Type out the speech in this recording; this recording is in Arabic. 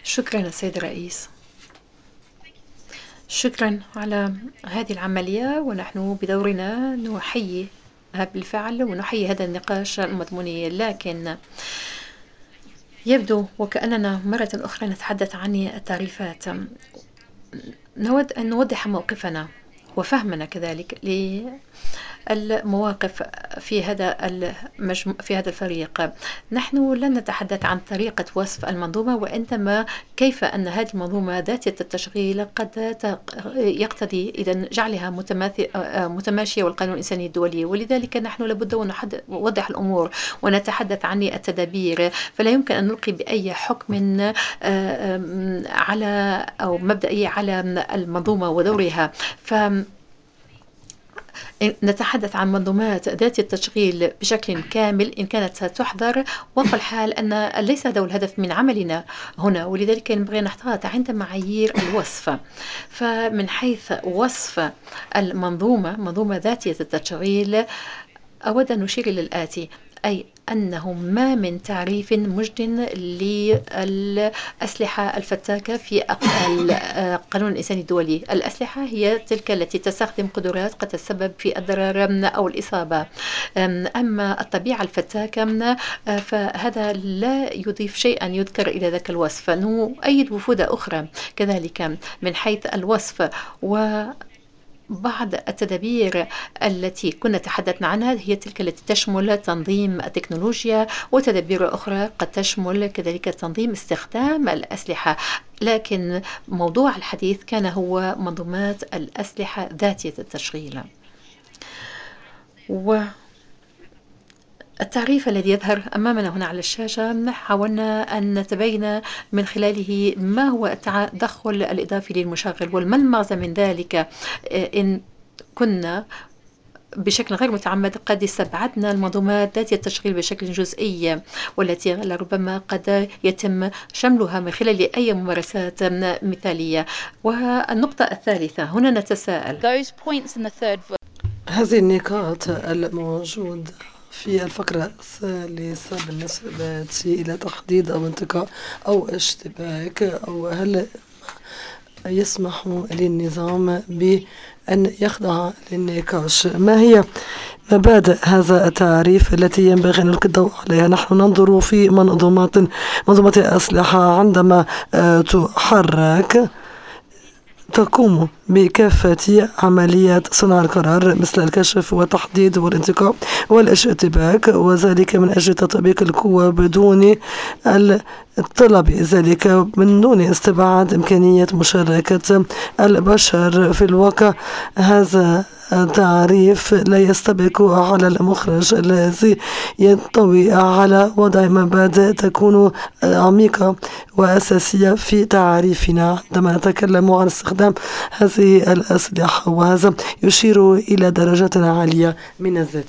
شكرا السيد الرئيس. شكرا على هذه العملية، ونحن بدورنا نحيي بالفعل ونحيي هذا النقاش المضموني، لكن يبدو وكأننا مرة أخرى نتحدث عن التعريفات. نود أن نوضح موقفنا وفهمنا كذلك المواقف في هذا الفريق. نحن لن نتحدث عن طريقة وصف المنظومة، وإنما كيف أن هذه المنظومة ذاتية التشغيل قد يقتضي إذا جعلها متماشية والقانون الإنساني الدولي. ولذلك نحن لابد أن نوضح الأمور ونتحدث عن التدابير، فلا يمكن أن نلقي بأي حكم على أو مبدئي على المنظومة ودورها. نتحدث عن منظومات ذات التشغيل بشكل كامل إن كانت ستحضر، وفي الحال أن ليس هذا الهدف من عملنا هنا، ولذلك ينبغي أن نحتاط عند معايير الوصف. فمن حيث وصف منظومة ذاتية التشغيل، أود أن نشير إلى الآتي، أي أنه ما من تعريف مجد للأسلحة الفتاكة في القانون الإنساني الدولي. الأسلحة هي تلك التي تستخدم قدرات قد تسبب في الضرر أو الإصابة، أما الطبيعة الفتاكة فهذا لا يضيف شيئا يذكر إلى ذاك الوصف. نؤيد وفود أخرى كذلك من حيث الوصف، بعض التدابير التي كنا تحدثنا عنها هي تلك التي تشمل تنظيم التكنولوجيا، وتدابير أخرى قد تشمل كذلك تنظيم استخدام الأسلحة، لكن موضوع الحديث كان هو منظومات الأسلحة ذاتية التشغيل. التعريف الذي يظهر أمامنا هنا على الشاشة حاولنا أن نتبين من خلاله ما هو التدخل الإضافي للمشغل، وما المغزى من ذلك إن كنا بشكل غير متعمد قد استبعدنا المنظومات ذات التشغيل بشكل جزئي، والتي لربما قد يتم شملها من خلال أي ممارسات مثالية. والنقطة الثالثة هنا نتساءل، هذه النقاط الموجودة في الفقرة الثالثة بالنسبة إلى تحديد أو انتقاء أو اشتباك، أو هل يسمح للنظام بأن يخضع للنقاش؟ ما هي مبادئ هذا التعريف التي ينبغي أن نلقي الضوء عليها؟ نحن ننظر في منظومة الأسلحة عندما تحرك تقوم بكافة عمليات صنع القرار، مثل الكشف والتحديد والانتقاء والاشتباك، وذلك من أجل تطبيق القوة بدون الطلب ذلك، من دون استبعاد إمكانية مشاركة البشر في الواقع. هذا التعريف لا يستبق على المخرج الذي ينطوي على وضع مبادئ تكون عميقة وأساسية في تعريفنا عندما نتكلم عن استخدام هذه الأسلحة، وهذا يشير إلى درجة عالية من الذات.